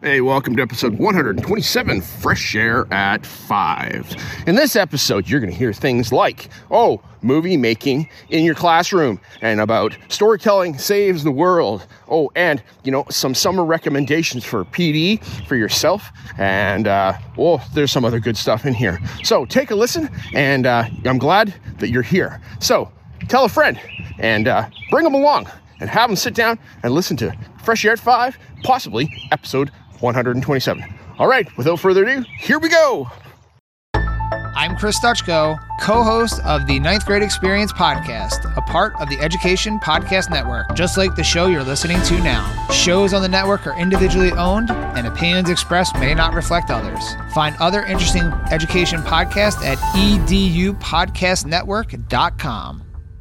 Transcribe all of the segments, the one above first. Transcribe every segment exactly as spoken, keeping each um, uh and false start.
Hey, welcome to episode one hundred twenty-seven, Fresh Air at five. In this episode, you're going to hear things like, oh, movie making in your classroom, and about storytelling saves the world. Oh, and, you know, some summer recommendations for P D for yourself. And, uh, oh, there's some other good stuff in here. So take a listen, and uh, I'm glad that you're here. So tell a friend and uh, bring them along and have them sit down and listen to Fresh Air at five, possibly episode one hundred twenty-seven. All right, without further ado, here we go. I'm Chris Dutchko, co-host of the Ninth Grade Experience podcast, a part of the Education Podcast Network, just like the show you're listening to now. Shows on the network are individually owned, and opinions expressed may not reflect others. Find other interesting education podcasts at e d u podcast network dot com.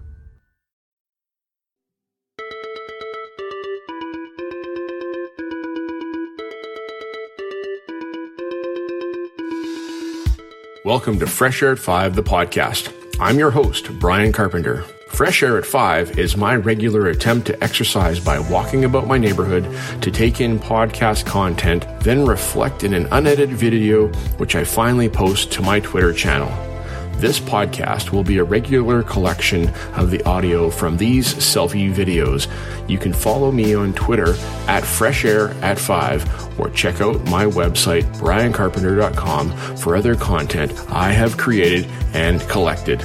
Welcome to Fresh Air at five, the podcast. I'm your host, Brian Carpenter. Fresh Air at five is my regular attempt to exercise by walking about my neighborhood to take in podcast content, then reflect in an unedited video, which I finally post to my Twitter channel. This podcast will be a regular collection of the audio from these selfie videos. You can follow me on Twitter at Fresh Air at five or check out my website, brian carpenter dot com, for other content I have created and collected.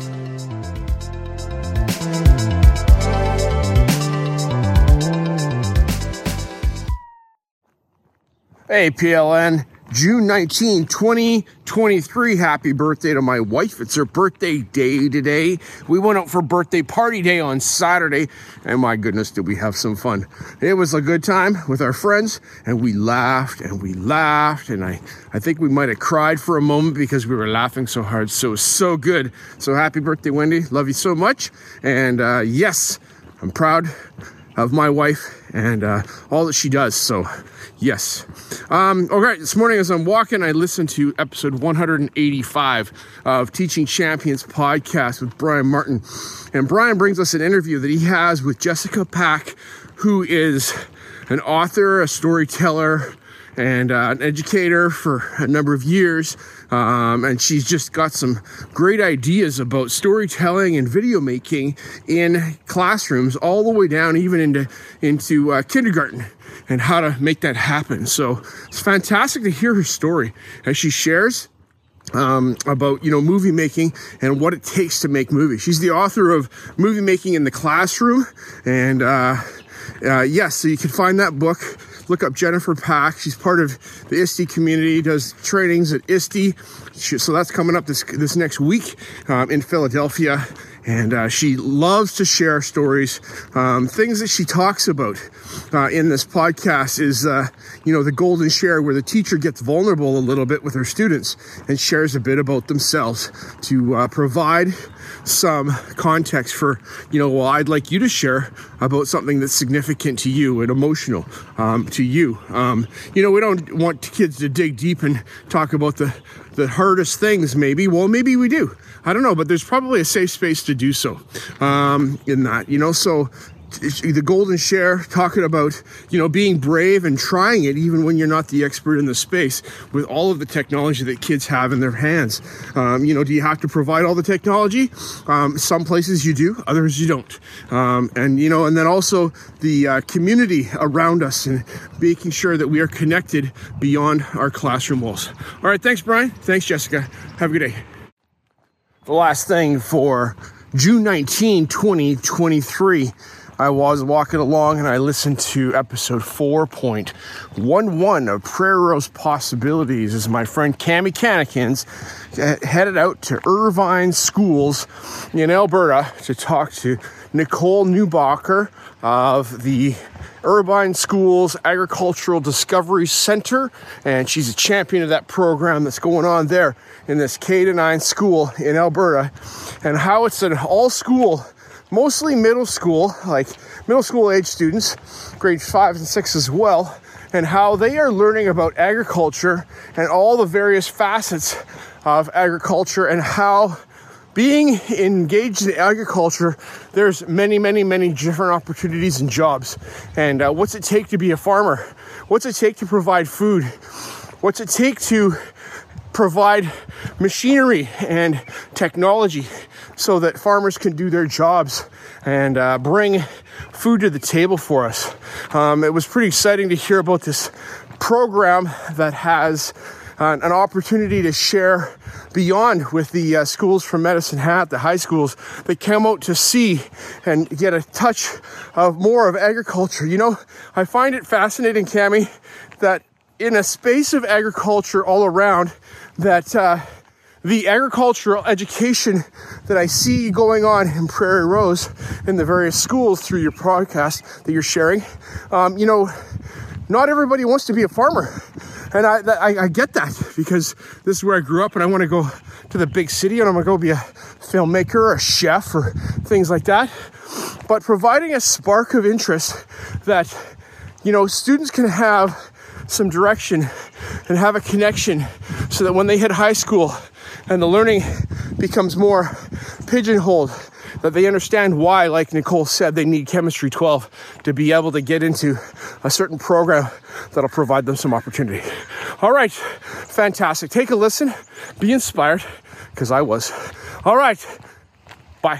Hey, P L N. June nineteenth, twenty twenty-three. Happy birthday to my wife. It's her birthday day today. We went out for birthday party day on Saturday, and my goodness, did we have some fun. It was a good time with our friends, and we laughed and we laughed, and I, I think we might have cried for a moment because we were laughing so hard. So, it was so good. So happy birthday, Wendy. Love you so much. And uh, yes, I'm proud of my wife and uh, all that she does. So yes. Um, all right, this morning as I'm walking, I listened to episode one hundred eighty-five of Teaching Champions podcast with Brian Martin. And Brian brings us an interview that he has with Jessica Pack, who is an author, a storyteller, and uh, an educator for a number of years. Um, and she's just got some great ideas about storytelling and video making in classrooms, all the way down even into, into uh, kindergarten, and how to make that happen. So it's fantastic to hear her story as she shares um, about, you know, movie making and what it takes to make movies. She's the author of Movie Making in the Classroom. And uh, uh, yes, so you can find that book. Look up Jennifer Pack. She's part of the I S T E community, does trainings at I S T E. So that's coming up this this next week um, in Philadelphia. And uh, she loves to share stories. Um, things that she talks about uh, in this podcast is, uh, you know, the golden share, where the teacher gets vulnerable a little bit with her students and shares a bit about themselves to uh, provide some context for, you know, well, I'd like you to share about something that's significant to you and emotional um, to you. Um, you know, we don't want kids to dig deep and talk about the, the hardest things, maybe. Well, maybe we do. I don't know, but there's probably a safe space to do so um, in that, you know, so the golden share, talking about, you know, being brave and trying it even when you're not the expert in the space with all of the technology that kids have in their hands. Um, you know, do you have to provide all the technology? Um, some places you do, others you don't. Um, and, you know, and then also the uh, community around us and making sure that we are connected beyond our classroom walls. All right. Thanks, Brian. Thanks, Jessica. Have a good day. The last thing for June nineteenth, twenty twenty-three, I was walking along and I listened to episode four point one one of Prairie Rose Possibilities as my friend Cami Cannikins headed out to Irvine Schools in Alberta to talk to Nicole Neubacher of the Irvine Schools Agricultural Discovery Center, and she's a champion of that program that's going on there in this K to nine school in Alberta, and how it's an all-school, mostly middle school, like middle school age students, grades five and six as well, and how they are learning about agriculture and all the various facets of agriculture, and how being engaged in agriculture, there's many, many, many different opportunities and jobs. And uh, what's it take to be a farmer? What's it take to provide food? What's it take to provide machinery and technology so that farmers can do their jobs and uh, bring food to the table for us? Um, it was pretty exciting to hear about this program that has uh, an opportunity to share beyond with the uh, schools from Medicine Hat, the high schools. They come out to see and get a touch of more of agriculture. You know, I find it fascinating, Cammie, that in a space of agriculture all around, that uh, the agricultural education that I see going on in Prairie Rose in the various schools through your podcast that you're sharing, um, you know, not everybody wants to be a farmer. And I, I I get that, because this is where I grew up, and I want to go to the big city and I'm going to go be a filmmaker or a chef or things like that. But providing a spark of interest that, you know, students can have some direction and have a connection, so that when they hit high school and the learning becomes more pigeonholed, that they understand why, like Nicole said, they need Chemistry twelve to be able to get into a certain program that'll provide them some opportunity. All right, fantastic. Take a listen, be inspired, because I was. All right, bye.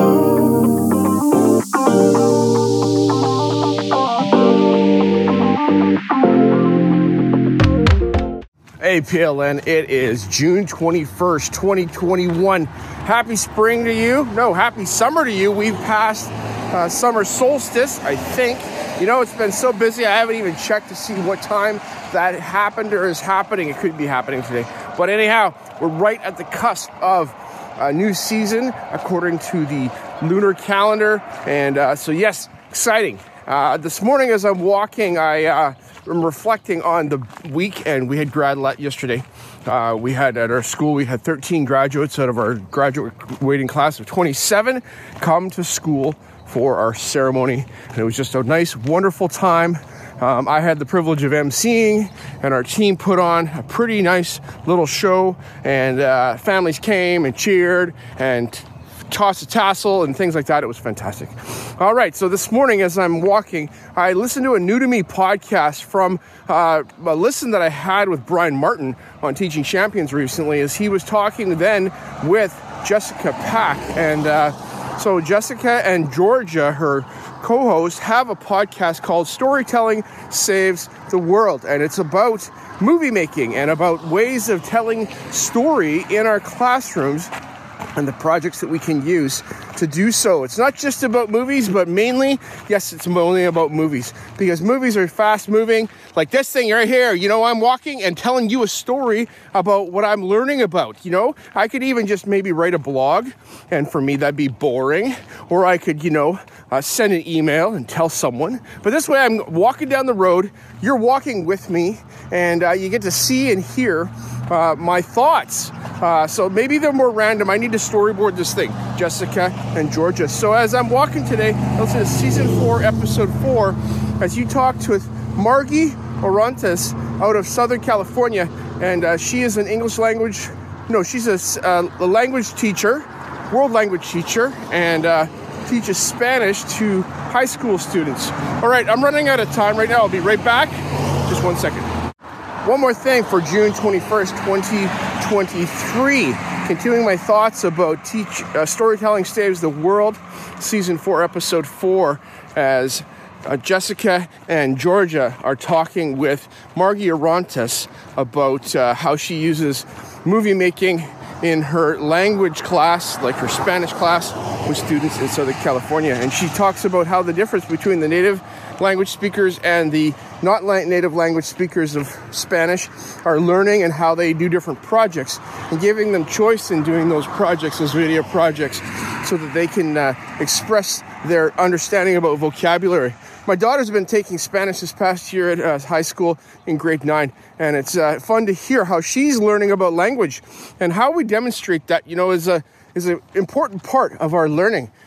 Hey P L N, it is June twenty-first, twenty twenty-one. Happy spring to you. No, happy summer to you. We've passed uh, summer solstice, I think. You know, it's been so busy, I haven't even checked to see what time that happened or is happening. It could be happening today. But anyhow, we're right at the cusp of a new season, according to the lunar calendar. And uh, so, yes, exciting. Uh, this morning as I'm walking, I... Uh, I'm reflecting on the weekend. We had grad let yesterday. Uh, we had at our school, we had thirteen graduates out of our graduating class of twenty-seven come to school for our ceremony. And it was just a nice, wonderful time. Um, I had the privilege of emceeing, and our team put on a pretty nice little show, and uh, families came and cheered and toss a tassel and things like that. It was fantastic. All right, so this morning as I'm walking, I listened to a New to Me podcast from uh, a listen that I had with Brian Martin on Teaching Champions recently, as he was talking then with Jessica Pack. And uh, so Jessica and Georgia, her co-host, have a podcast called Storytelling Saves the World. And it's about movie making and about ways of telling story in our classrooms and the projects that we can use to do so. It's not just about movies, but mainly, yes, it's only about movies, because movies are fast moving. Like this thing right here, you know, I'm walking and telling you a story about what I'm learning about. You know, I could even just maybe write a blog, and for me that'd be boring, or I could, you know, uh, send an email and tell someone. But this way I'm walking down the road, you're walking with me, and uh, you get to see and hear uh, my thoughts. Uh, so maybe they're more random. I need to storyboard this thing, Jessica and Georgia. So as I'm walking today, listen to season four, episode four, as you talked with Margie Orantes out of Southern California. And uh, she is an English language, no, she's a, uh, a language teacher, world language teacher, and uh, teaches Spanish to high school students. All right, I'm running out of time right now. I'll be right back. Just one second. One more thing for June twenty-first, twenty twenty-three. Continuing my thoughts about teach, uh, Storytelling Saves the World, Season four, Episode four, as uh, Jessica and Georgia are talking with Margie Orantes about uh, how she uses movie making in her language class, like her Spanish class, with students in Southern California. And she talks about how the difference between the native language speakers and the not native language speakers of Spanish are learning, and how they do different projects, and giving them choice in doing those projects, those video projects, so that they can uh, express their understanding about vocabulary. My daughter's been taking Spanish this past year at uh, high school in grade nine, and it's uh, fun to hear how she's learning about language, and how we demonstrate that, you know, is a is an important part of our learning.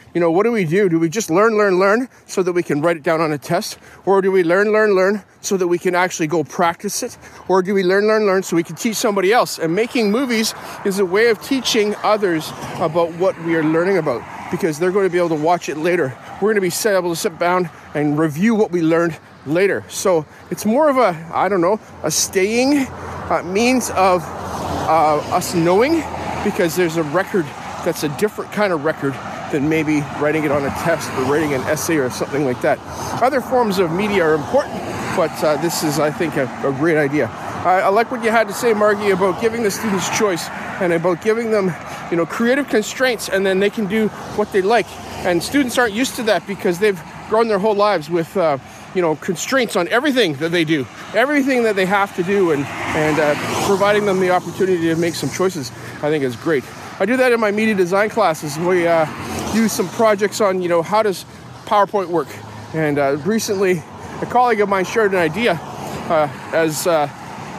you know, what do we do? Do we just learn, learn, learn so that we can write it down on a test? Or do we learn, learn, learn so that we can actually go practice it? Or do we learn, learn, learn so we can teach somebody else? And making movies is a way of teaching others about what we are learning about, because they're going to be able to watch it later. We're going to be able to sit down and review what we learned later. So it's more of a, I don't know, a staying uh, means of uh, us knowing, because there's a record that's a different kind of record than maybe writing it on a test or writing an essay or something like that. Other forms of media are important, but uh, this is, I think, a, a great idea. I, I like what you had to say, Margie, about giving the students choice and about giving them, you know, creative constraints, and then they can do what they like. And students aren't used to that because they've grown their whole lives with, uh, you know, constraints on everything that they do, everything that they have to do, and, and uh, providing them the opportunity to make some choices, I think is great. I do that in my media design classes. We uh, do some projects on, you know, how does PowerPoint work? And uh, recently, a colleague of mine shared an idea uh, as uh,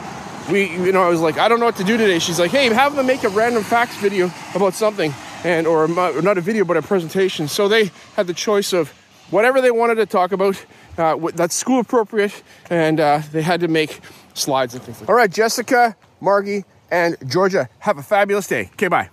we, you know, I was like, I don't know what to do today. She's like, hey, have them make a random facts video about something, and or not a video, but a presentation. So they had the choice of whatever they wanted to talk about uh, that's school appropriate, and uh, they had to make slides and things like that. All right, Jessica, Margie, and Georgia, have a fabulous day. Okay, bye.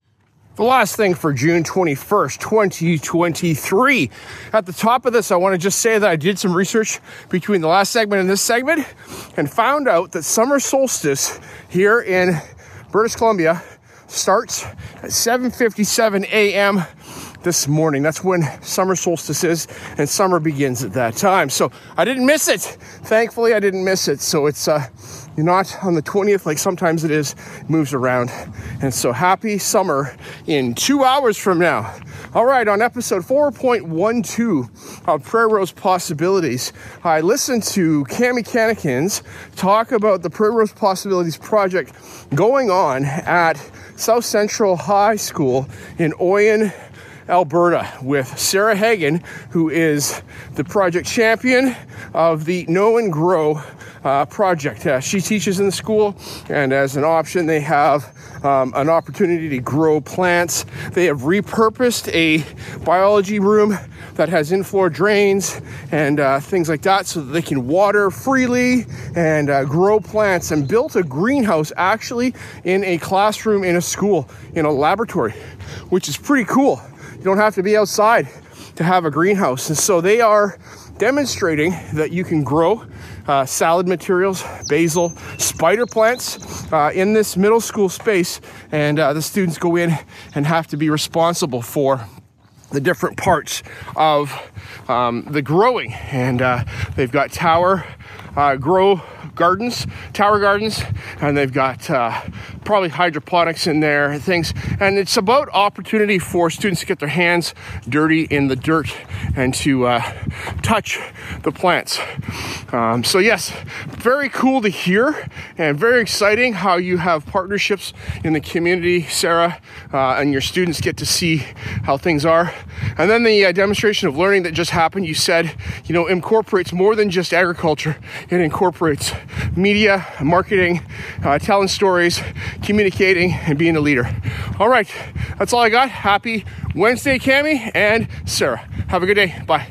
The last thing for June twenty-first, twenty twenty-three. At the top of this, I want to just say that I did some research between the last segment and this segment and found out that summer solstice here in British Columbia starts at seven fifty-seven a.m. this morning. That's when summer solstice is, and summer begins at that time. So I didn't miss it. Thankfully, I didn't miss it. So it's uh, you're not on the twentieth like sometimes it is. It moves around. And so happy summer in two hours from now. All right, on episode four point one two of Prairie Rose Possibilities, I listened to Cami Cannikins talk about the Prairie Rose Possibilities project going on at South Central High School in Oyen, Alberta, with Sarah Hagen, who is the project champion of the Know and Grow uh, project. Uh, she teaches in the school, and as an option, they have um, an opportunity to grow plants. They have repurposed a biology room that has in-floor drains and uh, things like that so that they can water freely and uh, grow plants, and built a greenhouse actually in a classroom in a school, in a laboratory, which is pretty cool. You don't have to be outside to have a greenhouse. And so they are demonstrating that you can grow uh, salad materials, basil, spider plants uh, in this middle school space. And uh, the students go in and have to be responsible for the different parts of um, the growing. And uh, they've got tower uh, grow gardens, tower gardens, and they've got uh, probably hydroponics in there and things. And it's about opportunity for students to get their hands dirty in the dirt and to uh, touch the plants. Um, so yes, very cool to hear, and very exciting how you have partnerships in the community, Sarah, uh, and your students get to see how things are. And then the uh, demonstration of learning that just happened, you said, you know, incorporates more than just agriculture. It incorporates media, marketing, uh, telling stories, communicating, and being a leader. All right, that's all I got. Happy Wednesday, Cami and Sarah. Have a good day. Bye.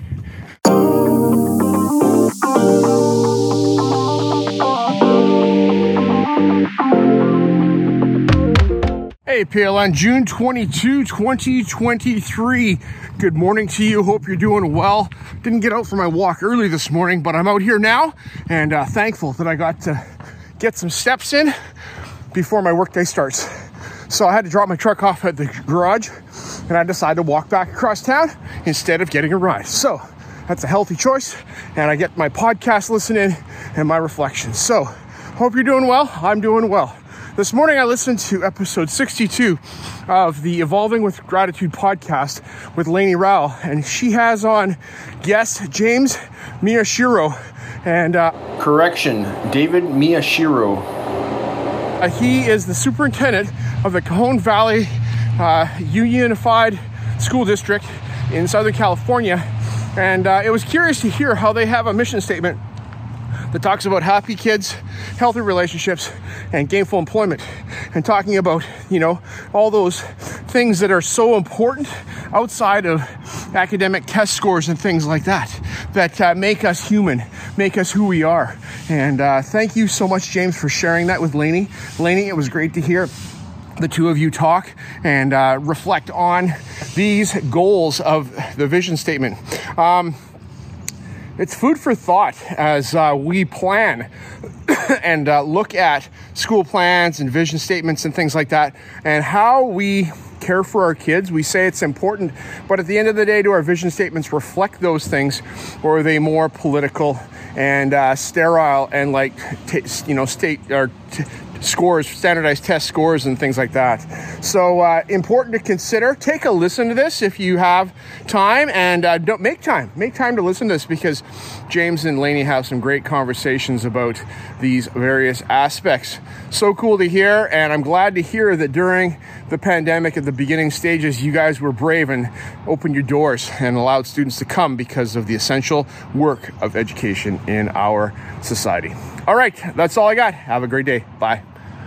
Hey, P L N, June twenty-second, twenty twenty-three. Good morning to you. Hope you're doing well. Didn't get out for my walk early this morning, but I'm out here now, and uh, thankful that I got to get some steps in before my workday starts. So I had to drop my truck off at the garage, and I decided to walk back across town instead of getting a ride. So that's a healthy choice, and I get my podcast listening and my reflections. So hope you're doing well. I'm doing well. This morning I listened to episode sixty-two of the Evolving with Gratitude podcast with Lainey Rowell, and she has on guest James Miyashiro. And uh, correction, David Miyashiro. Uh, he is the superintendent of the Cajon Valley uh, Unified School District in Southern California. And uh, it was curious to hear how they have a mission statement that talks about happy kids, healthy relationships, and gainful employment, and talking about, you know, all those things that are so important outside of academic test scores and things like that, that uh, make us human, make us who we are. And uh, thank you so much, James, for sharing that with Lainey. Lainey, it was great to hear the two of you talk and uh, reflect on these goals of the vision statement. Um, It's food for thought as uh, we plan and uh, look at school plans and vision statements and things like that, and how we care for our kids. We say it's important, but at the end of the day, do our vision statements reflect those things, or are they more political and uh, sterile and like, t- you know, state or t- scores, standardized test scores and things like that? So uh, important to consider. Take a listen to this if you have time, and uh, don't make time. Make time to listen to this, because James and Lainey have some great conversations about these various aspects. So cool to hear, and I'm glad to hear that during the pandemic at the beginning stages, you guys were brave and opened your doors and allowed students to come because of the essential work of education in our society. All right, that's all I got. Have a great day. Bye.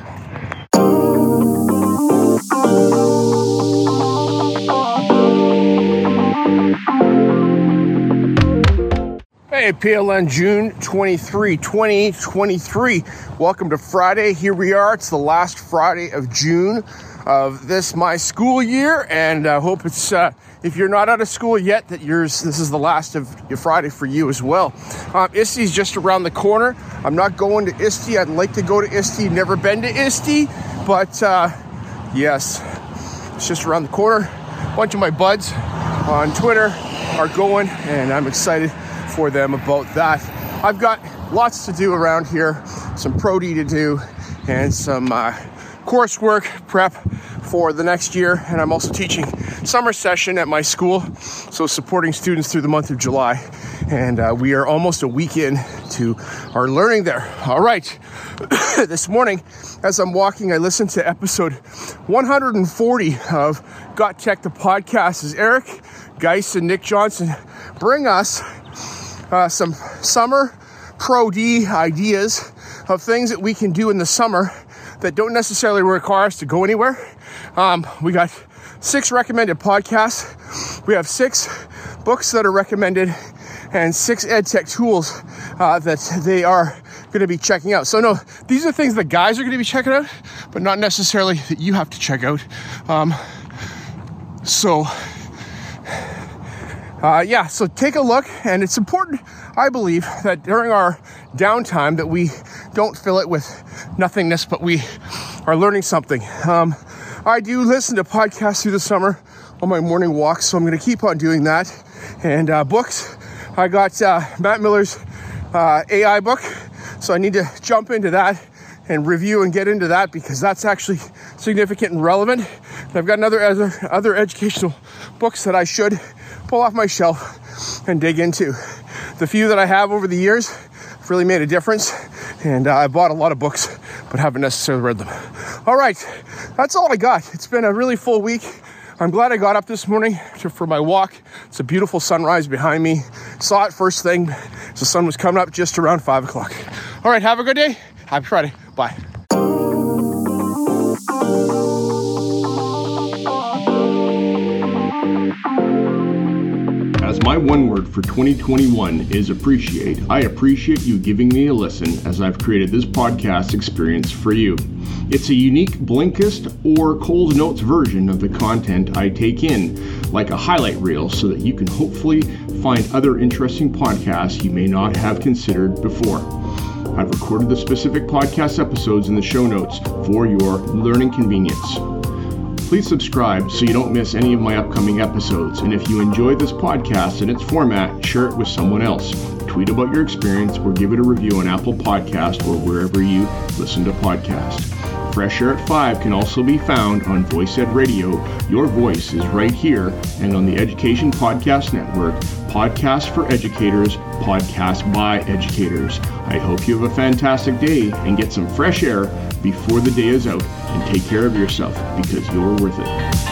Hey, P L N, June twenty-third, twenty twenty-three. Welcome to Friday. Here we are. It's the last Friday of June of this, my school year, and I uh, hope it's, uh, if you're not out of school yet, that yours, this is the last of your Friday for you as well. Um, I S T is just around the corner. I'm not going to I S T. I'd like to go to I S T. Never been to I S T, but uh, yes, it's just around the corner. A bunch of my buds on Twitter are going, and I'm excited for them about that. I've got lots to do around here, some Pro-D to do, and some uh, coursework prep for the next year. And I'm also teaching summer session at my school, so supporting students through the month of July. And uh, we are almost a week in to our learning there. All right. This morning, as I'm walking, I listened to episode one hundred forty of Got Tech, the podcast, as Eric Geis and Nick Johnson bring us uh, some summer Pro-D ideas of things that we can do in the summer that don't necessarily require us to go anywhere. Um, we got six recommended podcasts. We have six books that are recommended and six ed tech tools uh, that they are going to be checking out. So no, these are things the guys are going to be checking out, but not necessarily that you have to check out. Um, so uh, yeah, so take a look, and it's important, I believe, that during our downtime that we don't fill it with nothingness, but we are learning something. Um, I do listen to podcasts through the summer on my morning walks, so I'm going to keep on doing that. And uh, books, I got uh, Matt Miller's uh, A I book, so I need to jump into that and review and get into that, because that's actually significant and relevant. And I've got another other, other educational books that I should pull off my shelf and dig into. The few that I have over the years have really made a difference, and uh, I bought a lot of books, but haven't necessarily read them. All right, that's all I got. It's been a really full week. I'm glad I got up this morning to, for my walk. It's a beautiful sunrise behind me. Saw it first thing. The sun was coming up just around five o'clock. All right, have a good day. Happy Friday. Bye. As my one word for twenty twenty-one is appreciate, I appreciate you giving me a listen as I've created this podcast experience for you. It's a unique Blinkist or Coles Notes version of the content I take in, like a highlight reel, so that you can hopefully find other interesting podcasts you may not have considered before. I've recorded the specific podcast episodes in the show notes for your learning convenience. Please subscribe so you don't miss any of my upcoming episodes. And if you enjoy this podcast and its format, share it with someone else. Tweet about your experience or give it a review on Apple Podcast or wherever you listen to podcasts. Fresh Air at five can also be found on Voice Ed Radio. Your voice is right here, and on the Education Podcast Network, Podcasts for Educators, Podcasts by Educators. I hope you have a fantastic day and get some fresh air before the day is out, and take care of yourself, because you're worth it.